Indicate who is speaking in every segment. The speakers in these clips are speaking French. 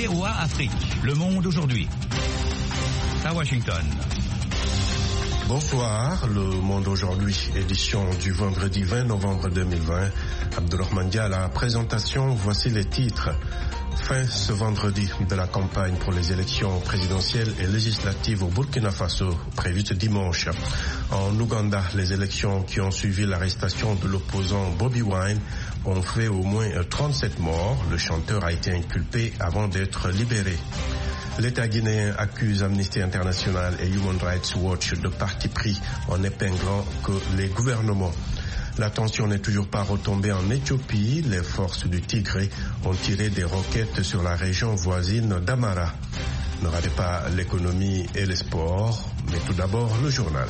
Speaker 1: VOA Afrique. Le monde aujourd'hui. À Washington.
Speaker 2: Bonsoir, Le Monde aujourd'hui, édition du vendredi 20 novembre 2020. Abdourahmane Dia à la présentation, voici les titres. Fin ce vendredi de la campagne pour les élections présidentielles et législatives au Burkina Faso, prévue ce dimanche. En Ouganda, les élections qui ont suivi l'arrestation de l'opposant Bobi Wine ont fait au moins 37 morts. Le chanteur a été inculpé avant d'être libéré. L'État guinéen accuse Amnesty International et Human Rights Watch de parti pris en épinglant que les gouvernements. La tension n'est toujours pas retombée en Éthiopie. Les forces du Tigré ont tiré des roquettes sur la région voisine d'Amara. Ne ratez pas l'économie et les sports, mais tout d'abord le journal.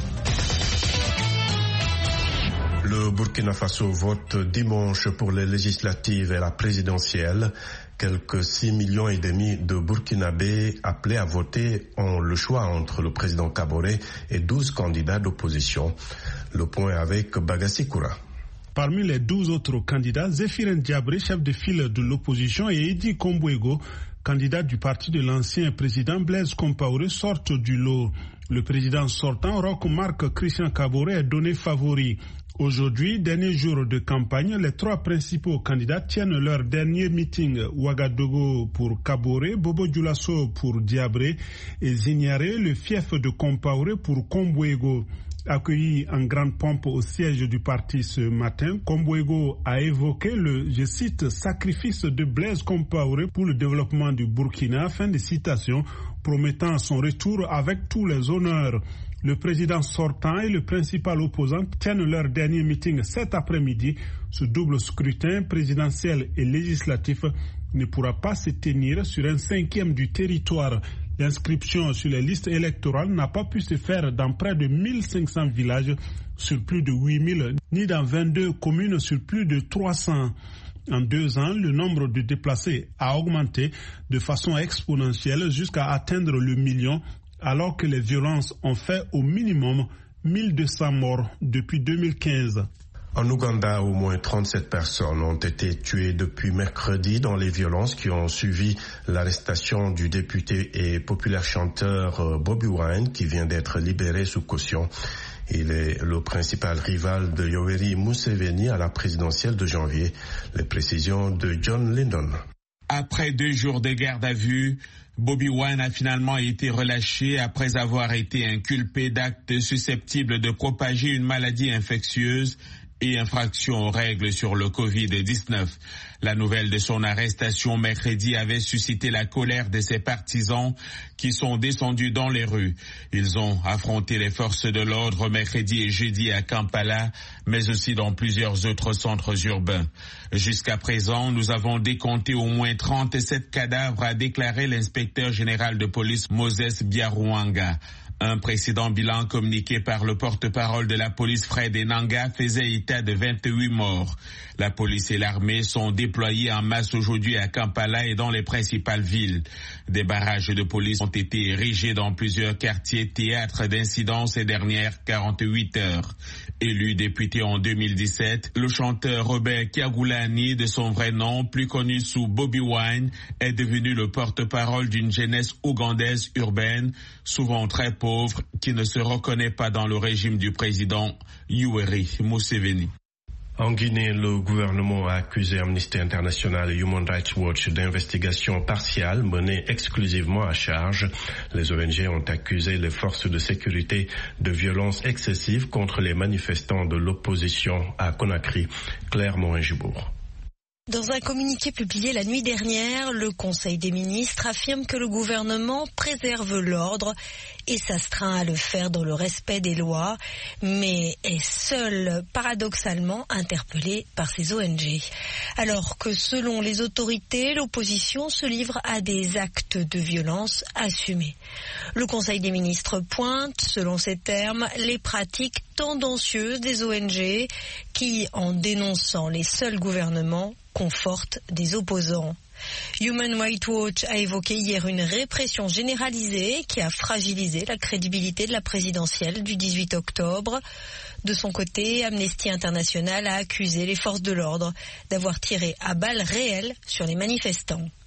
Speaker 2: Le Burkina Faso vote dimanche pour les législatives et la présidentielle. Quelques 6,5 millions de Burkinabés appelés à voter ont le choix entre le président Kaboré et 12 candidats d'opposition. Le point avec Bagassi Koura.
Speaker 3: Parmi les 12 autres candidats, Zéphirin Diabré, chef de file de l'opposition, et Edi Kombouego, candidat du parti de l'ancien président Blaise Compaoré, sortent du lot. Le président sortant, Roch Marc Christian Kaboré, est donné favori. Aujourd'hui, dernier jour de campagne, les trois principaux candidats tiennent leur dernier meeting. Ouagadougou pour Kaboré, Bobo Dioulasso pour Diabré et Zignaré, le fief de Compaoré, pour Kombouego. Accueilli en grande pompe au siège du parti ce matin, Kombouego a évoqué le, je cite, sacrifice de Blaise Compaoré pour le développement du Burkina, fin de citation, promettant son retour avec tous les honneurs. Le président sortant et le principal opposant tiennent leur dernier meeting cet après-midi. Ce double scrutin présidentiel et législatif ne pourra pas se tenir sur un cinquième du territoire. L'inscription sur les listes électorales n'a pas pu se faire dans près de 1500 villages sur plus de 8000, ni dans 22 communes sur plus de 300. En 2 ans, le nombre de déplacés a augmenté de façon exponentielle jusqu'à atteindre le million, alors que les violences ont fait au minimum 1200 morts depuis 2015.
Speaker 2: En Ouganda, au moins 37 personnes ont été tuées depuis mercredi dans les violences qui ont suivi l'arrestation du député et populaire chanteur Bobi Wine, qui vient d'être libéré sous caution. Il est le principal rival de Yoweri Museveni à la présidentielle de janvier. Les précisions de John Lyndon.
Speaker 4: Après 2 jours de garde à vue, Bobi Wine a finalement été relâché après avoir été inculpé d'actes susceptibles de propager une maladie infectieuse et infraction aux règles sur le Covid-19. La nouvelle de son arrestation mercredi avait suscité la colère de ses partisans qui sont descendus dans les rues. Ils ont affronté les forces de l'ordre mercredi et jeudi à Kampala, mais aussi dans plusieurs autres centres urbains. Jusqu'à présent, nous avons décompté au moins 37 cadavres, a déclaré l'inspecteur général de police Moses Biarouanga. Un précédent bilan communiqué par le porte-parole de la police Fred Enanga faisait état de 28 morts. La police et l'armée sont déployés en masse aujourd'hui à Kampala et dans les principales villes. Des barrages de police ont été érigés dans plusieurs quartiers théâtres d'incidents ces dernières 48 heures. Élu député en 2017, le chanteur Robert Kyagulanyi, de son vrai nom, plus connu sous Bobi Wine, est devenu le porte-parole d'une jeunesse ougandaise urbaine, souvent très pauvre, qui ne se reconnaît pas dans le régime du président Yoweri Museveni.
Speaker 2: En Guinée, le gouvernement a accusé Amnesty International et Human Rights Watch d'investigations partiales menées exclusivement à charge. Les ONG ont accusé les forces de sécurité de violences excessives contre les manifestants de l'opposition à Conakry. Claire Morin-Gibourg.
Speaker 5: Dans un communiqué publié la nuit dernière, le Conseil des ministres affirme que le gouvernement préserve l'ordre et s'astreint à le faire dans le respect des lois, mais est seul, paradoxalement, interpellé par ces ONG. Alors que, selon les autorités, l'opposition se livre à des actes de violence assumés. Le Conseil des ministres pointe, selon ses termes, les pratiques tendancieuses des ONG qui, en dénonçant les seuls gouvernements, confortent des opposants. Human Rights Watch a évoqué hier une répression généralisée qui a fragilisé la crédibilité de la présidentielle du 18 octobre. De son côté, Amnesty International a accusé les forces de l'ordre d'avoir tiré à balles réelles sur les manifestants.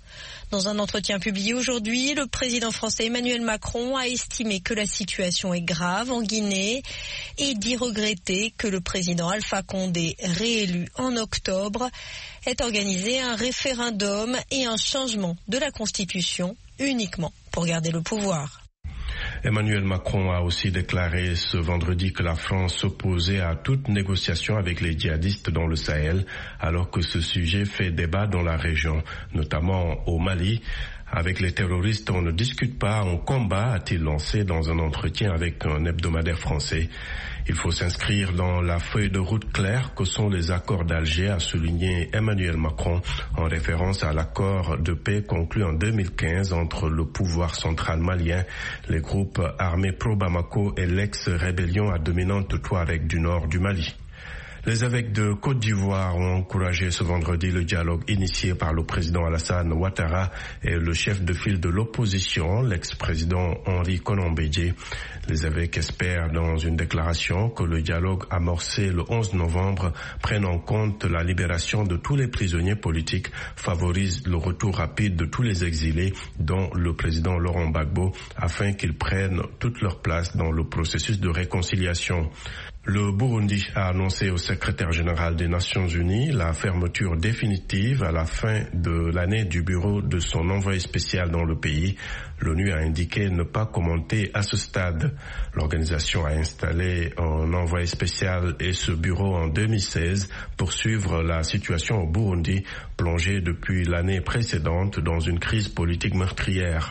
Speaker 5: Dans un entretien publié aujourd'hui, le président français Emmanuel Macron a estimé que la situation est grave en Guinée et dit regretter que le président Alpha Condé, réélu en octobre, ait organisé un référendum et un changement de la Constitution uniquement pour garder le pouvoir.
Speaker 2: Emmanuel Macron a aussi déclaré ce vendredi que la France s'opposait à toute négociation avec les djihadistes dans le Sahel, alors que ce sujet fait débat dans la région, notamment au Mali. Avec les terroristes, on ne discute pas, on combat, a-t-il lancé dans un entretien avec un hebdomadaire français. Il faut s'inscrire dans la feuille de route claire que sont les accords d'Alger, a souligné Emmanuel Macron en référence à l'accord de paix conclu en 2015 entre le pouvoir central malien, les groupes armés pro-Bamako et l'ex-rébellion à dominante Touareg du nord du Mali. Les évêques de Côte d'Ivoire ont encouragé ce vendredi le dialogue initié par le président Alassane Ouattara et le chef de file de l'opposition, l'ex-président Henri Konan Bédié. Les évêques espèrent dans une déclaration que le dialogue amorcé le 11 novembre prenne en compte la libération de tous les prisonniers politiques, favorise le retour rapide de tous les exilés, dont le président Laurent Gbagbo, afin qu'ils prennent toute leur place dans le processus de réconciliation. Le Burundi a annoncé au secrétaire général des Nations Unies la fermeture définitive à la fin de l'année du bureau de son envoyé spécial dans le pays. L'ONU a indiqué ne pas commenter à ce stade. L'organisation a installé un envoyé spécial et ce bureau en 2016 pour suivre la situation au Burundi, plongée depuis l'année précédente dans une crise politique meurtrière.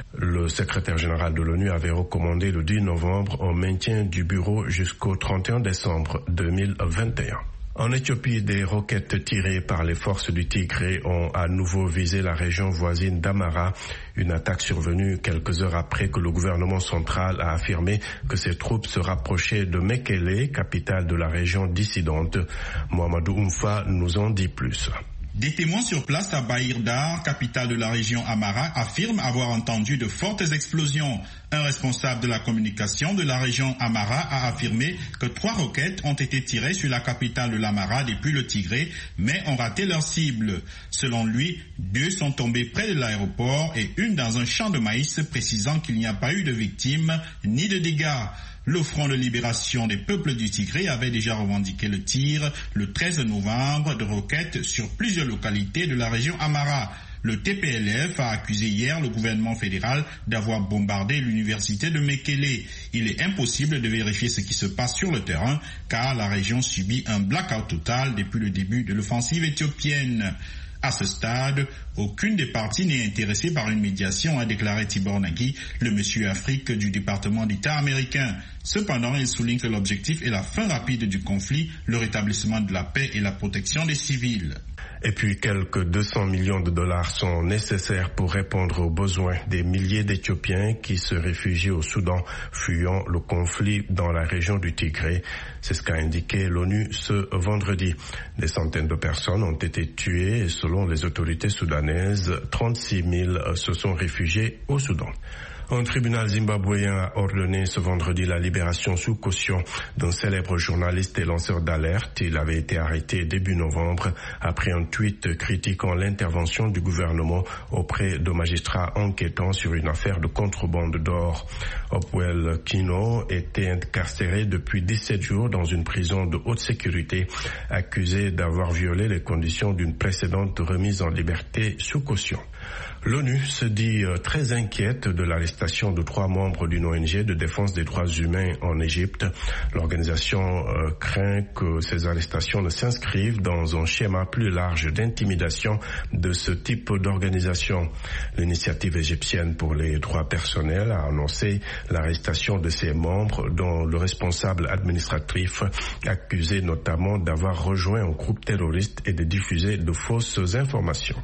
Speaker 2: Le secrétaire général de l'ONU avait recommandé le 10 novembre un maintien du bureau jusqu'au 31 décembre 2021. En Éthiopie, des roquettes tirées par les forces du Tigré ont à nouveau visé la région voisine d'Amara, une attaque survenue quelques heures après que le gouvernement central a affirmé que ses troupes se rapprochaient de Mekele, capitale de la région dissidente. Mohamedou Oumfa nous en dit plus.
Speaker 6: Des témoins sur place à Bahir-Dar, capitale de la région Amara, affirment avoir entendu de fortes explosions. Un responsable de la communication de la région Amara a affirmé que 3 roquettes ont été tirées sur la capitale de l'Amara depuis le Tigré, mais ont raté leur cible. Selon lui, 2 sont tombées près de l'aéroport et une dans un champ de maïs, précisant qu'il n'y a pas eu de victimes ni de dégâts. Le Front de libération des peuples du Tigré avait déjà revendiqué le tir le 13 novembre de roquettes sur plusieurs localités de la région Amara. Le TPLF a accusé hier le gouvernement fédéral d'avoir bombardé l'université de Mekele. Il est impossible de vérifier ce qui se passe sur le terrain car la région subit un blackout total depuis le début de l'offensive éthiopienne. À ce stade, aucune des parties n'est intéressée par une médiation, a déclaré Tibor Nagui, le monsieur Afrique du département d'État américain. Cependant, il souligne que l'objectif est la fin rapide du conflit, le rétablissement de la paix et la protection des civils.
Speaker 2: Et puis quelques 200 millions de dollars sont nécessaires pour répondre aux besoins des milliers d'Éthiopiens qui se réfugient au Soudan, fuyant le conflit dans la région du Tigré. C'est ce qu'a indiqué l'ONU ce vendredi. Des centaines de personnes ont été tuées et selon les autorités soudanaises, 36 000 se sont réfugiés au Soudan. Un tribunal zimbabwéen a ordonné ce vendredi la libération sous caution d'un célèbre journaliste et lanceur d'alerte. Il avait été arrêté début novembre après un tweet critiquant l'intervention du gouvernement auprès de magistrats enquêtant sur une affaire de contrebande d'or. Hopewell Kino était incarcéré depuis 17 jours dans une prison de haute sécurité, accusé d'avoir violé les conditions d'une précédente remise en liberté sous caution. L'ONU se dit très inquiète de l'arrestation de 3 membres d'une ONG de défense des droits humains en Égypte. L'organisation craint que ces arrestations ne s'inscrivent dans un schéma plus large d'intimidation de ce type d'organisation. L'initiative égyptienne pour les droits personnels a annoncé l'arrestation de ses membres, dont le responsable administratif accusé notamment d'avoir rejoint un groupe terroriste et de diffuser de fausses informations.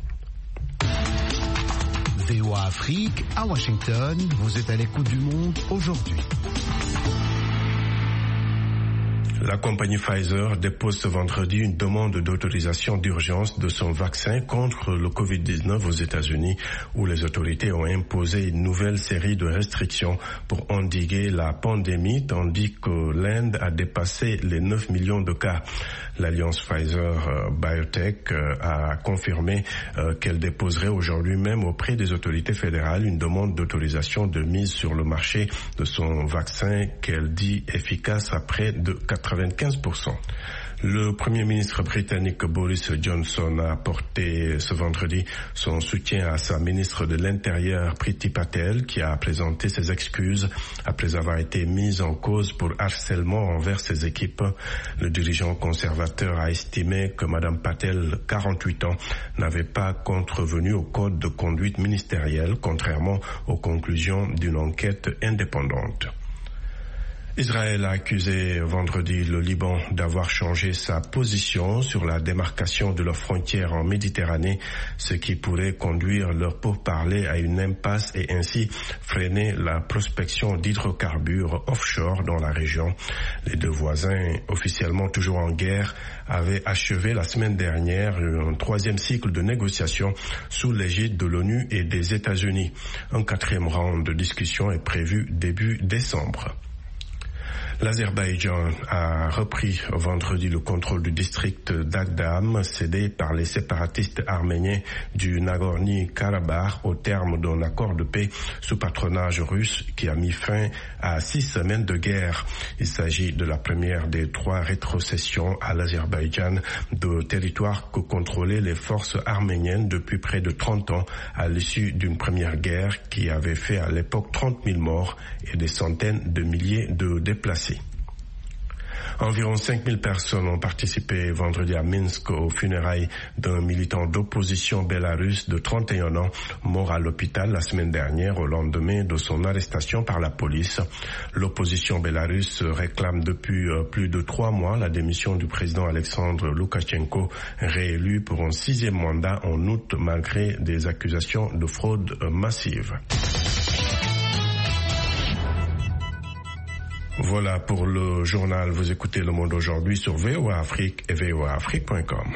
Speaker 7: VOA Afrique, à Washington, vous êtes à l'écoute du monde aujourd'hui.
Speaker 2: La compagnie Pfizer dépose ce vendredi une demande d'autorisation d'urgence de son vaccin contre le Covid-19 aux États-Unis, où les autorités ont imposé une nouvelle série de restrictions pour endiguer la pandémie, tandis que l'Inde a dépassé les 9 millions de cas. L'alliance Pfizer-BioNTech a confirmé qu'elle déposerait aujourd'hui même auprès des autorités fédérales une demande d'autorisation de mise sur le marché de son vaccin qu'elle dit efficace à près de 95%. Le Premier ministre britannique Boris Johnson a apporté ce vendredi son soutien à sa ministre de l'Intérieur Priti Patel, qui a présenté ses excuses après avoir été mise en cause pour harcèlement envers ses équipes. Le dirigeant conservateur a estimé que Mme Patel, 48 ans, n'avait pas contrevenu au code de conduite ministérielle, contrairement aux conclusions d'une enquête indépendante. Israël a accusé vendredi le Liban d'avoir changé sa position sur la démarcation de leurs frontières en Méditerranée, ce qui pourrait conduire leurs pourparlers à une impasse et ainsi freiner la prospection d'hydrocarbures offshore dans la région. Les deux voisins, officiellement toujours en guerre, avaient achevé la semaine dernière un troisième cycle de négociations sous l'égide de l'ONU et des États-Unis. Un quatrième round de discussion est prévu début décembre. L'Azerbaïdjan a repris vendredi le contrôle du district d'Agdam, cédé par les séparatistes arméniens du Nagorno-Karabakh au terme d'un accord de paix sous patronage russe qui a mis fin à 6 semaines de guerre. Il s'agit de la première des 3 rétrocessions à l'Azerbaïdjan de territoire que contrôlaient les forces arméniennes depuis près de 30 ans à l'issue d'une première guerre qui avait fait à l'époque 30 000 morts et des centaines de milliers de déplacés. Environ 5 000 personnes ont participé vendredi à Minsk aux funérailles d'un militant d'opposition bélarusse de 31 ans mort à l'hôpital la semaine dernière au lendemain de son arrestation par la police. L'opposition bélarusse réclame depuis plus de 3 mois la démission du président Alexandre Loukachenko, réélu pour un 6e mandat en août malgré des accusations de fraude massive. Voilà pour le journal. Vous écoutez Le Monde aujourd'hui sur VOA Afrique et voaafrique.com.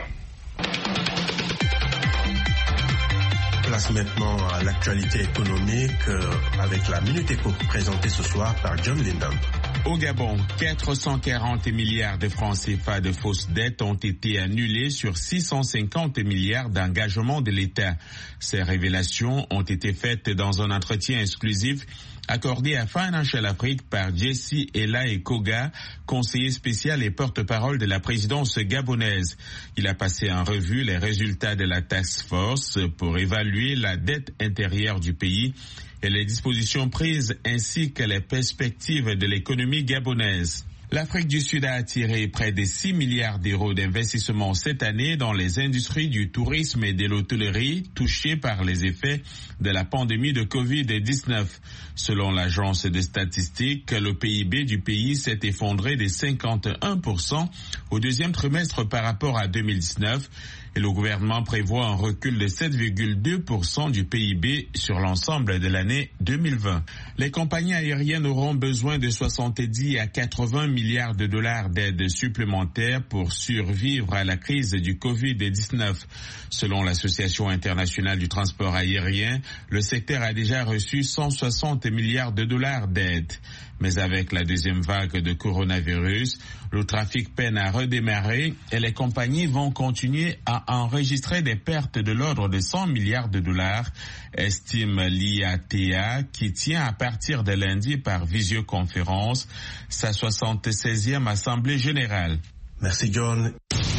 Speaker 2: Place maintenant à l'actualité économique avec la Minute Éco présentée ce soir par John Linden.
Speaker 4: Au Gabon, 440 milliards de francs CFA de fausses dettes ont été annulées sur 650 milliards d'engagements de l'État. Ces révélations ont été faites dans un entretien exclusif accordé à Financial Afrique par Jesse Ela Koga, conseiller spécial et porte-parole de la présidence gabonaise. Il a passé en revue les résultats de la task force pour évaluer la dette intérieure du pays et les dispositions prises ainsi que les perspectives de l'économie gabonaise. L'Afrique du Sud a attiré près de 6 milliards d'euros d'investissement cette année dans les industries du tourisme et de l'hôtellerie touchées par les effets de la pandémie de Covid-19. Selon l'agence de statistiques, le PIB du pays s'est effondré de 51% au deuxième trimestre par rapport à 2019 et le gouvernement prévoit un recul de 7,2% du PIB sur l'ensemble de l'année 2020. Les compagnies aériennes auront besoin de 70 à 80 milliards de dollars d'aide supplémentaires pour survivre à la crise du Covid-19. Selon l'Association internationale du transport aérien, le secteur a déjà reçu 160 milliards de dollars d'aide. Mais avec la deuxième vague de coronavirus, le trafic peine à redémarrer et les compagnies vont continuer à enregistrer des pertes de l'ordre de 100 milliards de dollars, estime l'IATA, qui tient à partir de lundi par visioconférence sa 76e Assemblée générale.
Speaker 2: Merci John.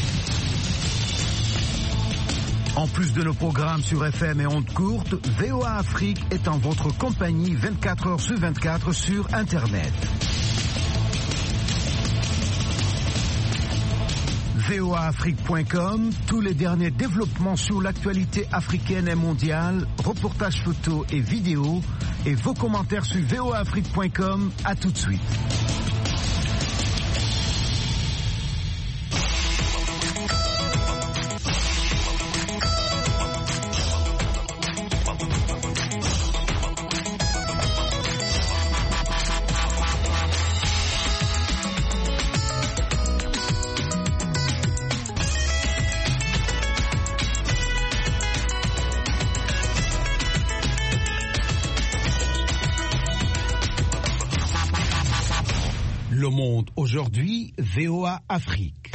Speaker 7: En plus de nos programmes sur FM et ondes courtes, VOA Afrique est en votre compagnie 24 heures sur 24 sur Internet. voaafrique.com, tous les derniers développements sur l'actualité africaine et mondiale, reportages photos et vidéos, et vos commentaires sur voaafrique.com. À tout de suite. Monde aujourd'hui, VOA Afrique.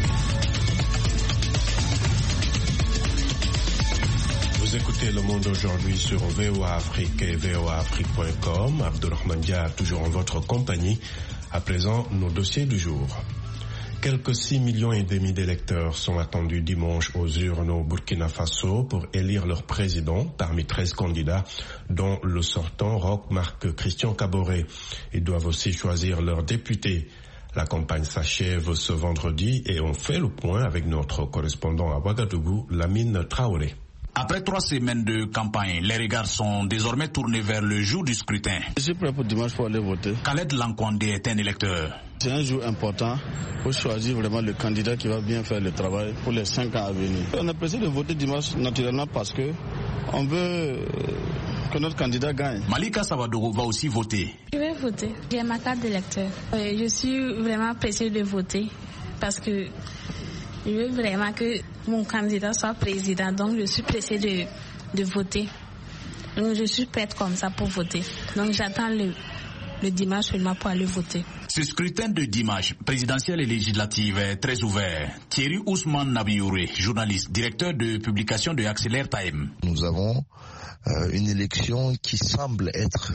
Speaker 2: Vous écoutez Le Monde aujourd'hui sur VOA Afrique et voaafrique.com. Abdulrahman Dia, toujours en votre compagnie. À présent, nos dossiers du jour. Quelques 6,5 millions d'électeurs sont attendus dimanche aux urnes au Burkina Faso pour élire leur président parmi 13 candidats, dont le sortant Roch Marc Christian Kaboré. Ils doivent aussi choisir leur député. La campagne s'achève ce vendredi et on fait le point avec notre correspondant à Ouagadougou, Lamine Traoré.
Speaker 8: Après 3 semaines de campagne, les regards sont désormais tournés vers le jour du scrutin.
Speaker 9: Je suis prêt pour dimanche pour aller voter.
Speaker 8: Khaled Lankwandé est un électeur.
Speaker 9: C'est un jour important pour choisir vraiment le candidat qui va bien faire le travail pour les 5 ans à venir. On est pressé de voter dimanche naturellement parce que on veut que notre candidat gagne.
Speaker 8: Malika Sabadogo va aussi voter.
Speaker 10: Je vais voter. J'ai ma carte d'électeur. Je suis vraiment pressé de voter parce que je veux vraiment que mon candidat soit président, donc je suis pressée de voter. Donc je suis prête comme ça pour voter. Donc j'attends le dimanche seulement pour aller voter.
Speaker 8: Ce scrutin de dimanche, présidentiel et législatif, est très ouvert. Thierry Ousmane Nabiouré, journaliste, directeur de publication de Accélère Time.
Speaker 11: Nous avons une élection qui semble être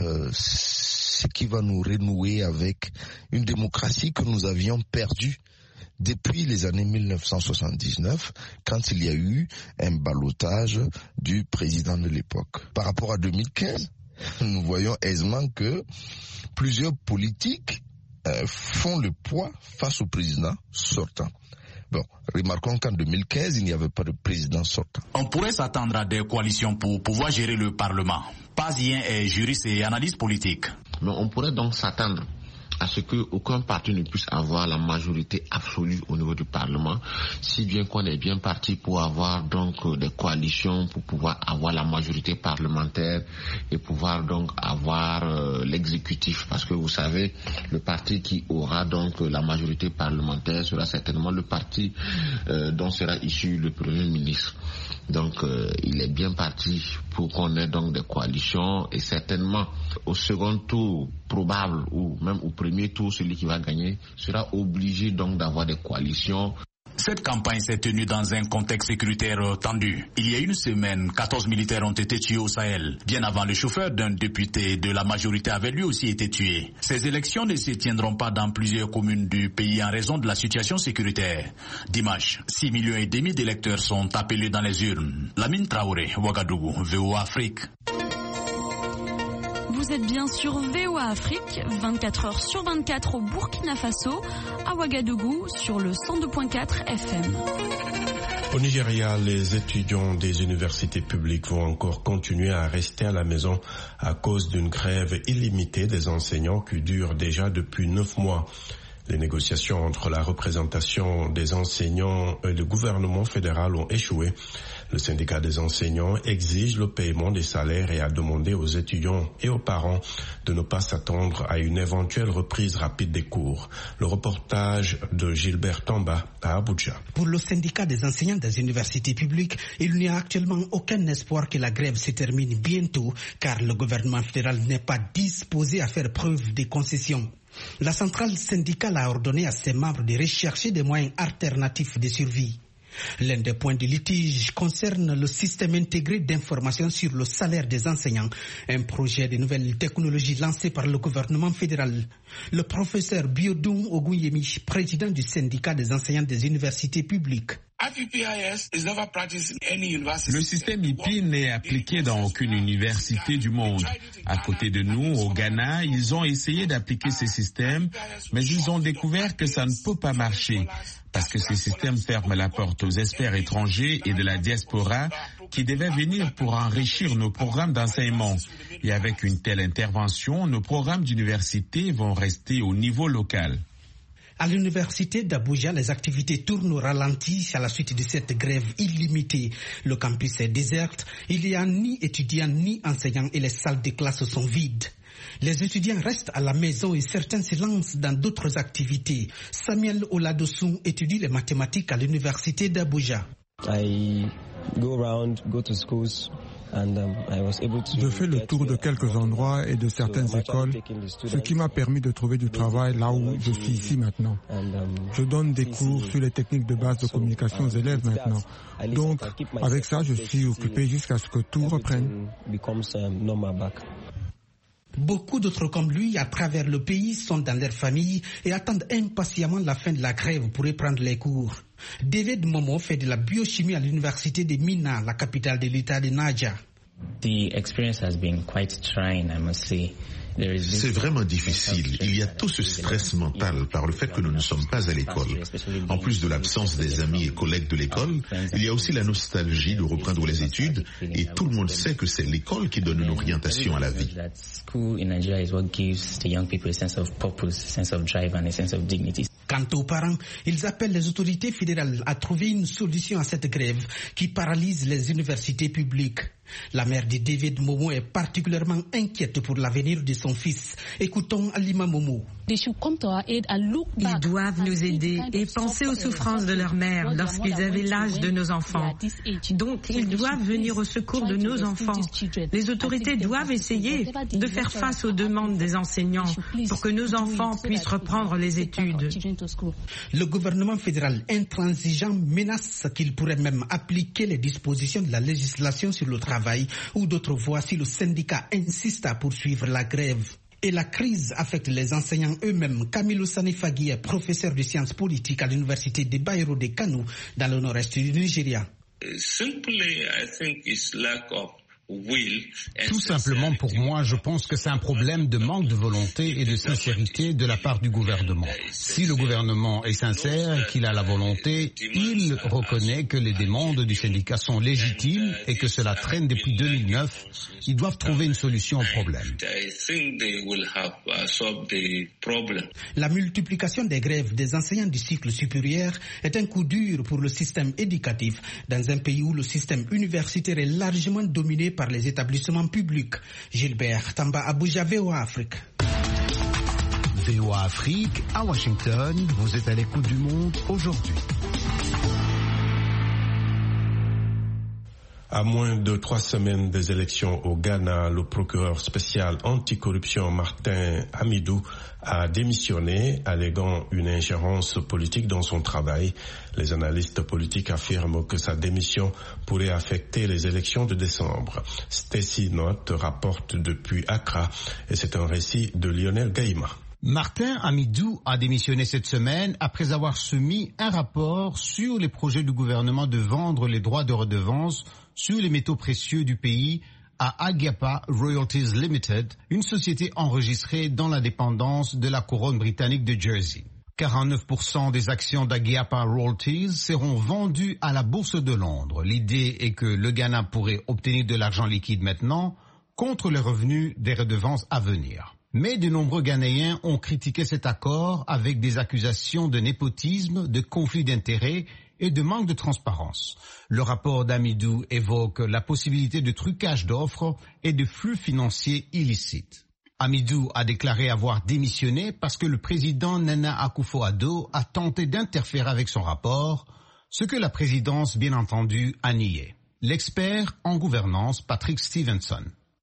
Speaker 11: ce qui va nous renouer avec une démocratie que nous avions perdue depuis les années 1979, quand il y a eu un ballotage du président de l'époque. Par rapport à 2015, nous voyons aisément que plusieurs politiques font le poids face au président sortant. Bon, remarquons qu'en 2015, il n'y avait pas de président sortant.
Speaker 8: On pourrait s'attendre à des coalitions pour pouvoir gérer le Parlement. Pazien est juriste et analyste politique.
Speaker 12: Mais on pourrait donc s'attendre à ce qu'aucun parti ne puisse avoir la majorité absolue au niveau du Parlement, si bien qu'on est bien parti pour avoir donc des coalitions pour pouvoir avoir la majorité parlementaire et pouvoir donc avoir l'exécutif. Parce que vous savez, le parti qui aura donc la majorité parlementaire sera certainement le parti dont sera issu le Premier ministre. Donc il est bien parti pour qu'on ait donc des coalitions et certainement au second tour probable ou même au premier tour, celui qui va gagner sera obligé donc d'avoir des coalitions.
Speaker 8: Cette campagne s'est tenue dans un contexte sécuritaire tendu. Il y a une semaine, 14 militaires ont été tués au Sahel. Bien avant, le chauffeur d'un député de la majorité avait lui aussi été tué. Ces élections ne se tiendront pas dans plusieurs communes du pays en raison de la situation sécuritaire. Dimanche, 6,5 millions d'électeurs sont appelés dans les urnes. Lamine Traoré, Ouagadougou, VOA Afrique.
Speaker 13: Vous êtes bien sur VOA Afrique, 24 heures sur 24 au Burkina Faso, à Ouagadougou sur le 102.4 FM.
Speaker 2: Au Nigeria, les étudiants des universités publiques vont encore continuer à rester à la maison à cause d'une grève illimitée des enseignants qui dure déjà depuis 9 mois. Les négociations entre la représentation des enseignants et le gouvernement fédéral ont échoué. Le syndicat des enseignants exige le paiement des salaires et a demandé aux étudiants et aux parents de ne pas s'attendre à une éventuelle reprise rapide des cours. Le reportage de Gilbert Tamba à Abuja.
Speaker 14: Pour le syndicat des enseignants des universités publiques, il n'y a actuellement aucun espoir que la grève se termine bientôt, car le gouvernement fédéral n'est pas disposé à faire preuve de concessions. La centrale syndicale a ordonné à ses membres de rechercher des moyens alternatifs de survie. L'un des points de litige concerne le système intégré d'information sur le salaire des enseignants, un projet de nouvelles technologies lancé par le gouvernement fédéral. Le professeur Biodun Ogunyemi, président du syndicat des enseignants des universités publiques.
Speaker 4: Le système IP n'est appliqué dans aucune université du monde. À côté de nous, au Ghana, ils ont essayé d'appliquer ces systèmes, mais ils ont découvert que ça ne peut pas marcher, parce que ces systèmes ferment la porte aux experts étrangers et de la diaspora qui devaient venir pour enrichir nos programmes d'enseignement. Et avec une telle intervention, nos programmes d'université vont rester au niveau local.
Speaker 14: À l'université d'Abuja, les activités tournent au ralenti à la suite de cette grève illimitée. Le campus est désert, il n'y a ni étudiants ni enseignants et les salles de classe sont vides. Les étudiants restent à la maison et certains se lancent dans d'autres activités. Samuel Oladosu étudie les mathématiques à l'université d'Abuja.
Speaker 15: I go around, go to schools. Je fais le tour de quelques endroits et de certaines écoles, ce qui m'a permis de trouver du travail là où je suis ici maintenant. Je donne des cours sur les techniques de base de communication aux élèves maintenant. Donc, avec ça, je suis occupé jusqu'à ce que tout reprenne.
Speaker 14: Beaucoup d'autres comme lui, à travers le pays, sont dans leur famille et attendent impatiemment la fin de la grève pour reprendre les cours. David Momo fait de la biochimie à l'université de Minna, la capitale de l'État de Niger.
Speaker 16: The experience has been quite trying, I must say.
Speaker 17: C'est vraiment difficile. Il y a tout ce stress mental par le fait que nous ne sommes pas à l'école. En plus de l'absence des amis et collègues de l'école, il y a aussi la nostalgie de reprendre les études et tout le monde sait que c'est l'école qui donne une orientation à la vie.
Speaker 14: Quant aux parents, ils appellent les autorités fédérales à trouver une solution à cette grève qui paralyse les universités publiques. La mère de David Momo est particulièrement inquiète pour l'avenir de son fils. Écoutons Alima Momo.
Speaker 18: Ils doivent nous aider et penser aux souffrances de leur mère lorsqu'ils avaient l'âge de nos enfants. Donc, ils doivent venir au secours de nos enfants. Les autorités doivent essayer de faire face aux demandes des enseignants pour que nos enfants puissent reprendre les études.
Speaker 14: Le gouvernement fédéral intransigeant menace qu'il pourrait même appliquer les dispositions de la législation sur le travail ou d'autres voies si le syndicat insiste à poursuivre la grève. Et la crise affecte les enseignants eux-mêmes. Camilo Sanifagui est professeur de sciences politiques à l'université de Bayero de Kano dans le nord-est du Nigeria.
Speaker 19: Tout simplement, pour moi, je pense que c'est un problème de manque de volonté et de sincérité de la part du gouvernement. Si le gouvernement est sincère, qu'il a la volonté, il reconnaît que les demandes du syndicat sont légitimes et que cela traîne depuis 2009. Ils doivent trouver une solution au problème.
Speaker 14: La multiplication des grèves des enseignants du cycle supérieur est un coup dur pour le système éducatif dans un pays où le système universitaire est largement dominé par les établissements publics. Gilbert Tamba, Abuja, VOA Afrique.
Speaker 7: VOA Afrique, à Washington, vous êtes à l'écoute du monde aujourd'hui.
Speaker 2: À moins de 3 semaines des élections au Ghana, le procureur spécial anticorruption Martin Hamidou a démissionné, alléguant une ingérence politique dans son travail. Les analystes politiques affirment que sa démission pourrait affecter les élections de décembre. Stacy Note rapporte depuis Accra et c'est un récit de Lionel Gaïma.
Speaker 19: Martin Hamidou a démissionné cette semaine après avoir soumis un rapport sur les projets du gouvernement de vendre les droits de redevance sur les métaux précieux du pays à Agiapa Royalties Limited, une société enregistrée dans la dépendance de la couronne britannique de Jersey. 49% des actions d'Agiapa Royalties seront vendues à la bourse de Londres. L'idée est que le Ghana pourrait obtenir de l'argent liquide maintenant contre les revenus des redevances à venir. Mais de nombreux Ghanéens ont critiqué cet accord avec des accusations de népotisme, de conflit d'intérêts et de manque de transparence. Le rapport d'Hamidou évoque la possibilité de trucage d'offres et de flux financiers illicites. Hamidou a déclaré avoir démissionné parce que le président Nana Akufo-Addo a tenté d'interférer avec son rapport, ce que la présidence, bien entendu, a nié. L'expert en gouvernance, Patrick Stevenson.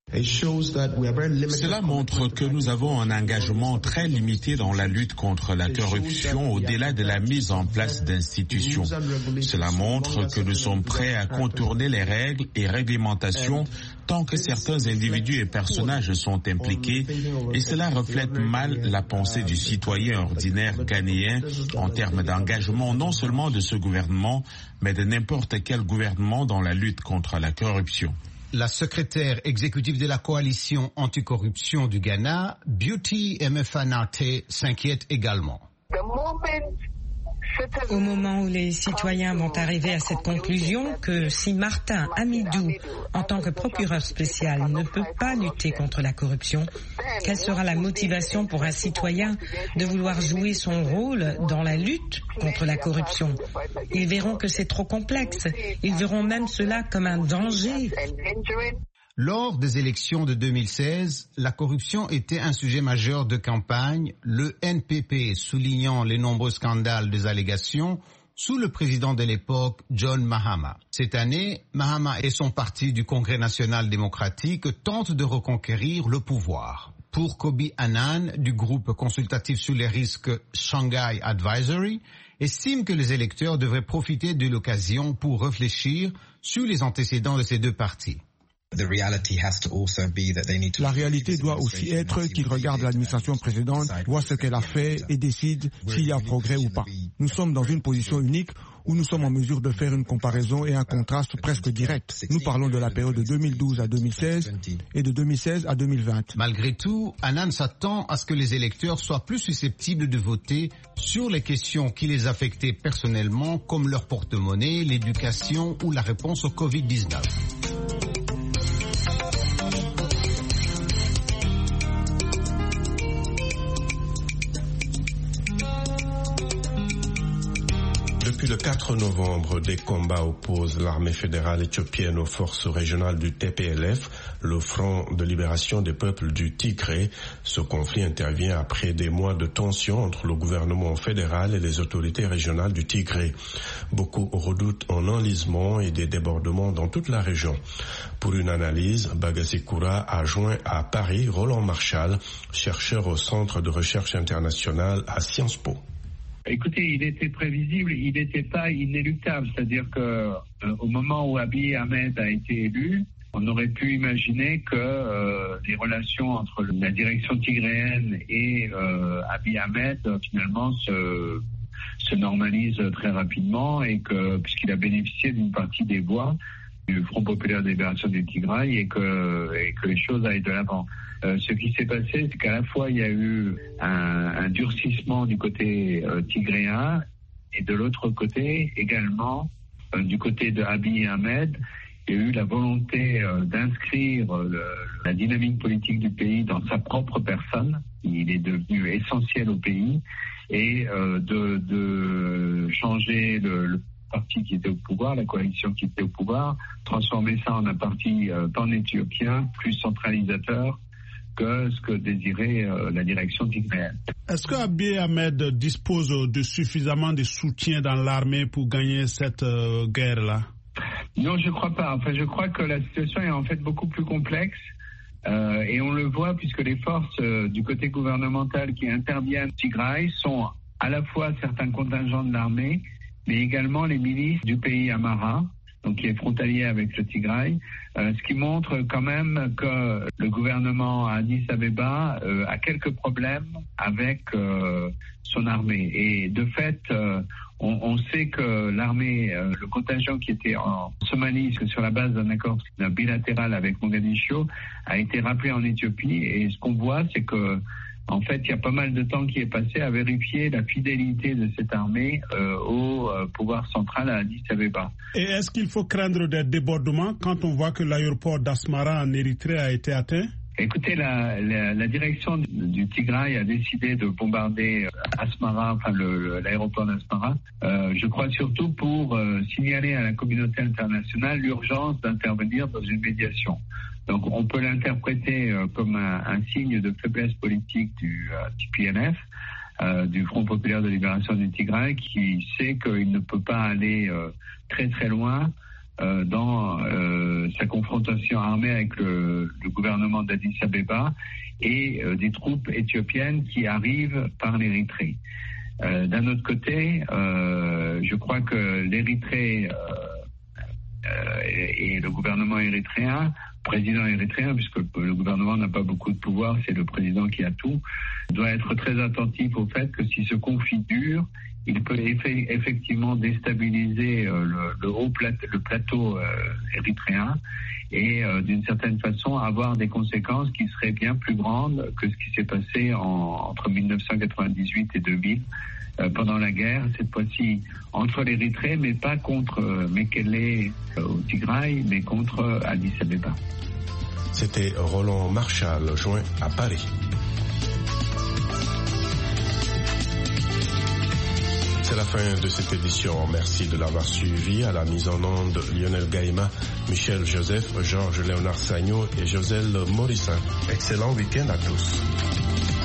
Speaker 4: Cela montre que nous avons un engagement très limité dans la lutte contre la corruption au-delà de la mise en place d'institutions. Cela montre que nous sommes prêts à contourner les règles et réglementations tant que certains individus et personnages sont impliqués, et cela reflète mal la pensée du citoyen ordinaire ghanéen en termes d'engagement non seulement de ce gouvernement, mais de n'importe quel gouvernement dans la lutte contre la corruption.
Speaker 19: La secrétaire exécutive de la coalition anticorruption du Ghana, Beauty Mfanate, s'inquiète également.
Speaker 18: Au moment où les citoyens vont arriver à cette conclusion que si Martin Hamidou, en tant que procureur spécial, ne peut pas lutter contre la corruption, quelle sera la motivation pour un citoyen de vouloir jouer son rôle dans la lutte contre la corruption? Ils verront que c'est trop complexe. Ils verront même cela comme un danger.
Speaker 19: Lors des élections de 2016, la corruption était un sujet majeur de campagne, le NPP soulignant les nombreux scandales des allégations sous le président de l'époque, John Mahama. Cette année, Mahama et son parti du Congrès national démocratique tentent de reconquérir le pouvoir. Pour Kobi Annan, du groupe consultatif sur les risques Shanghai Advisory, estime que les électeurs devraient profiter de l'occasion pour réfléchir sur les antécédents de ces deux partis.
Speaker 15: La réalité doit aussi être qu'ils regardent l'administration précédente, voient ce qu'elle a fait et décident s'il y a progrès ou pas. Nous sommes dans une position unique où nous sommes en mesure de faire une comparaison et un contraste presque direct. Nous parlons de la période de 2012 à 2016 et de 2016 à 2020.
Speaker 19: Malgré tout, Annan s'attend à ce que les électeurs soient plus susceptibles de voter sur les questions qui les affectaient personnellement, comme leur porte-monnaie, l'éducation ou la réponse au Covid-19.
Speaker 2: Depuis le 4 novembre, des combats opposent l'armée fédérale éthiopienne aux forces régionales du TPLF, le Front de libération des peuples du Tigré. Ce conflit intervient après des mois de tension entre le gouvernement fédéral et les autorités régionales du Tigré. Beaucoup redoutent un enlisement et des débordements dans toute la région. Pour une analyse, Bagasikura a joint à Paris Roland Marchal, chercheur au Centre de recherche internationale à Sciences Po.
Speaker 20: Écoutez, il était prévisible, il n'était pas inéluctable. C'est-à-dire que au moment où Abiy Ahmed a été élu, on aurait pu imaginer que les relations entre la direction tigréenne et Abiy Ahmed finalement se normalisent très rapidement et que puisqu'il a bénéficié d'une partie des voix du Front populaire de libération du Tigray et que les choses aillent de l'avant. Ce qui s'est passé, c'est qu'à la fois il y a eu un durcissement du côté tigréen et de l'autre côté également du côté de Abiy Ahmed, il y a eu la volonté d'inscrire la dynamique politique du pays dans sa propre personne. Il est devenu essentiel au pays et de changer le parti qui était au pouvoir, la coalition qui était au pouvoir, transformer ça en un parti pan-éthiopien, plus centralisateur que ce que désirait la direction tigréenne.
Speaker 3: Est-ce que Abiy Ahmed dispose de suffisamment de soutien dans l'armée pour gagner cette guerre-là?
Speaker 20: Non, je crois pas. Enfin, je crois que la situation est en fait beaucoup plus complexe. Et on le voit puisque les forces du côté gouvernemental qui interviennent au Tigray sont à la fois certains contingents de l'armée, mais également les milices du pays Amhara, donc qui est frontalier avec le Tigray, ce qui montre quand même que le gouvernement à Addis Abeba a quelques problèmes avec son armée. Et de fait, on sait que l'armée, le contingent qui était en Somalie, sur la base d'un accord bilatéral avec Mogadiscio, a été rappelé en Éthiopie. Et ce qu'on voit, c'est que en fait, il y a pas mal de temps qui est passé à vérifier la fidélité de cette armée au pouvoir central à Addis Abeba.
Speaker 3: Et est-ce qu'il faut craindre des débordements quand on voit que l'aéroport d'Asmara en Érythrée a été atteint?
Speaker 20: Écoutez, la direction du Tigray a décidé de bombarder Asmara, enfin l'aéroport d'Asmara. Je crois surtout pour signaler à la communauté internationale l'urgence d'intervenir dans une médiation. Donc on peut l'interpréter comme un signe de faiblesse politique du TPLF, du Front populaire de libération du Tigray, qui sait qu'il ne peut pas aller très très loin dans sa confrontation armée avec le gouvernement d'Addis Abeba et des troupes éthiopiennes qui arrivent par l'Érythrée. D'un autre côté, je crois que l'Érythrée et le gouvernement érythréen, président érythréen, puisque le gouvernement n'a pas beaucoup de pouvoir, c'est le président qui a tout, doit être très attentif au fait que si ce conflit dure, il peut effectivement déstabiliser le plateau érythréen et d'une certaine façon avoir des conséquences qui seraient bien plus grandes que ce qui s'est passé entre 1998 et 2000 pendant la guerre, cette fois-ci entre l'Érythrée, mais pas contre Mekele au Tigray, mais contre Addis Abeba.
Speaker 2: C'était Roland Marchal, joint à Paris. C'est la fin de cette édition. Merci de l'avoir suivi. À la mise en onde, Lionel Gaïma, Michel Joseph, Georges Léonard Sagno et Joselle Morissin. Excellent week-end à tous.